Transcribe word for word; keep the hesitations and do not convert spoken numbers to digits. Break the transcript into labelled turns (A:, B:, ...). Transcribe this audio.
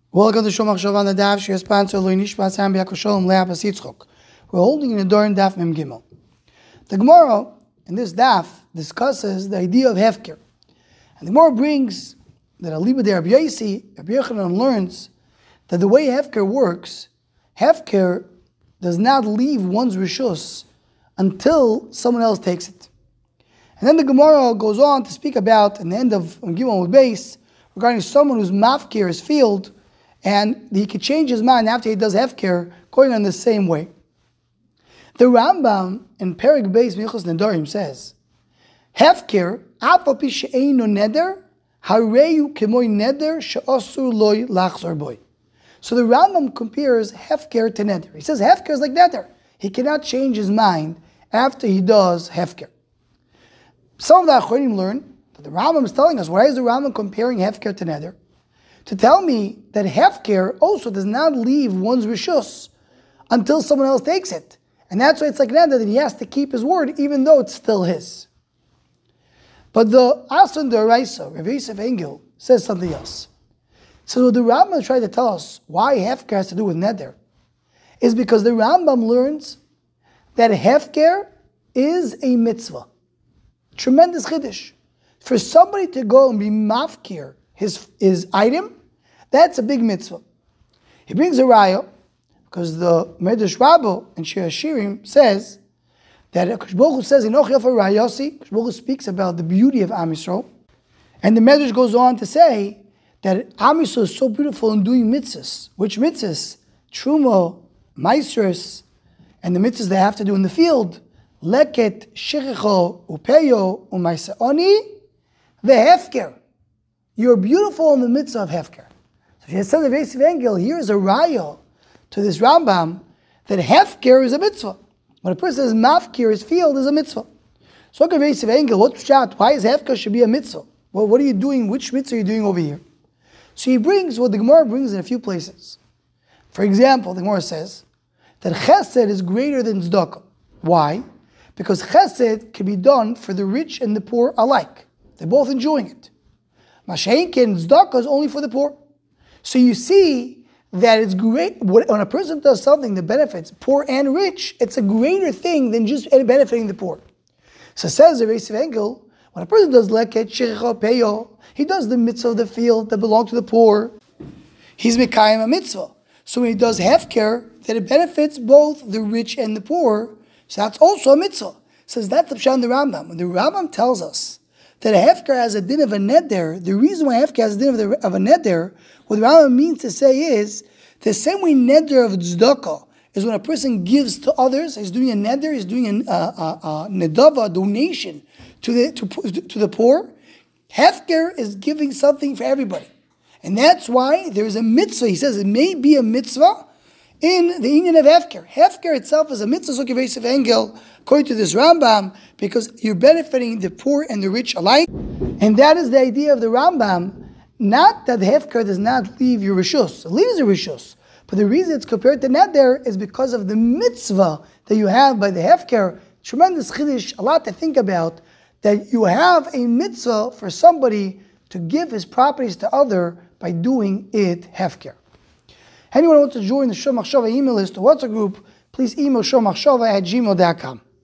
A: Welcome to Shomach Shavan the Daf. She is sponsored by Nishmas Ham B'Yakosholem Le'apas Yitzchok. We're holding in the Doran Daf Mem Gimel. The Gemara in this Daf discusses the idea of Hefker, and the Gemara brings that Aliba de Rabbi Yosi, Rabbi Yochanan learns that the way Hefker works, Hefker does not leave one's rishus until someone else takes it. And then the Gemara goes on to speak about, in the end of Mem Gimel with base, regarding someone who's mafkir his field, and he could change his mind after he does hefker, going on the same way. The Rambam in Perek Beis Minchos Nedarim says, hefker afal pi she'einu neder hareyu kemoi neder she'asur loy lachzor boy. So the Rambam compares hefker to neder. He says hefker is like neder. He cannot change his mind after he does hefker. Some of the Achronim learn that the Rambam is telling us, why is the Rambam comparing hefker to neder? To tell me that hefker also does not leave one's rishus until someone else takes it. And that's why it's like neder, that he has to keep his word even though it's still his. But the Asan D'Oraisa, Rav Yosef Engel, says something else. So what the Rambam tried to tell us why hefker has to do with neder is because the Rambam learns that hefker is a mitzvah. Tremendous chiddush. For somebody to go and be mafkir his, his item, that's a big mitzvah. He brings a raya, because the Medrash Rabbah in Shir Hashirim says that Akash Baruch Hu says, Inoch Yafa Rayasi, Akash Baruch Hu speaks about the beauty of Am Yisrael. And the Medrash goes on to say that Am Yisrael is so beautiful in doing mitzvahs. Which mitzvahs? Truma, Maisros, and the mitzvahs they have to do in the field. Leket, Shechicho, Upeyo, Umaisaoni, Vehefker. You're beautiful in the mitzvah of Hefker. So she said the Yosef Engel, here's a raya to this Rambam that Hefker is a mitzvah. When a person says mafkir, his field is a mitzvah. So look at Yosef Engel, what's shot? Why is Hefker should be a mitzvah? Well, what are you doing? Which mitzvah are you doing over here? So he brings what the Gemara brings in a few places. For example, the Gemara says that Chesed is greater than Tzedakah. Why? Because Chesed can be done for the rich and the poor alike. They're both enjoying it. Masha'inkin, tzedakah is only for the poor. So you see that it's great, when a person does something that benefits poor and rich, it's a greater thing than just benefiting the poor. So says the Yosef Engel, when a person does leket, shechicha, peyo, he does the mitzvah of the field that belong to the poor. He's mekayim a mitzvah. So when he does hefker, that it benefits both the rich and the poor, so that's also a mitzvah. Says that's the pshat in the Rambam. When the Rambam tells us that a hefker has a din of a neder, the reason why hefker has a din of, the, of a neder, what the Rambam means to say is, the same way neder of tzedakah is when a person gives to others, he's doing a neder, he's doing a, a, a, a nedava, a donation to the, to, to the poor. Hefker is giving something for everybody. And that's why there is a mitzvah. He says it may be a mitzvah in the union of hefker. Hefker itself is a mitzvah, so Yosef Engel, according to this Rambam, because you're benefiting the poor and the rich alike. And that is the idea of the Rambam, not that the hefker does not leave your rishus. It leaves your rishus. But the reason it's compared to neder is because of the mitzvah that you have by the hefker. Tremendous chiddush, a lot to think about, that you have a mitzvah for somebody to give his properties to other by doing it hefker. Anyone who wants to join the Shomach Shava email list or WhatsApp group, please email shomachshava at gmail dot com.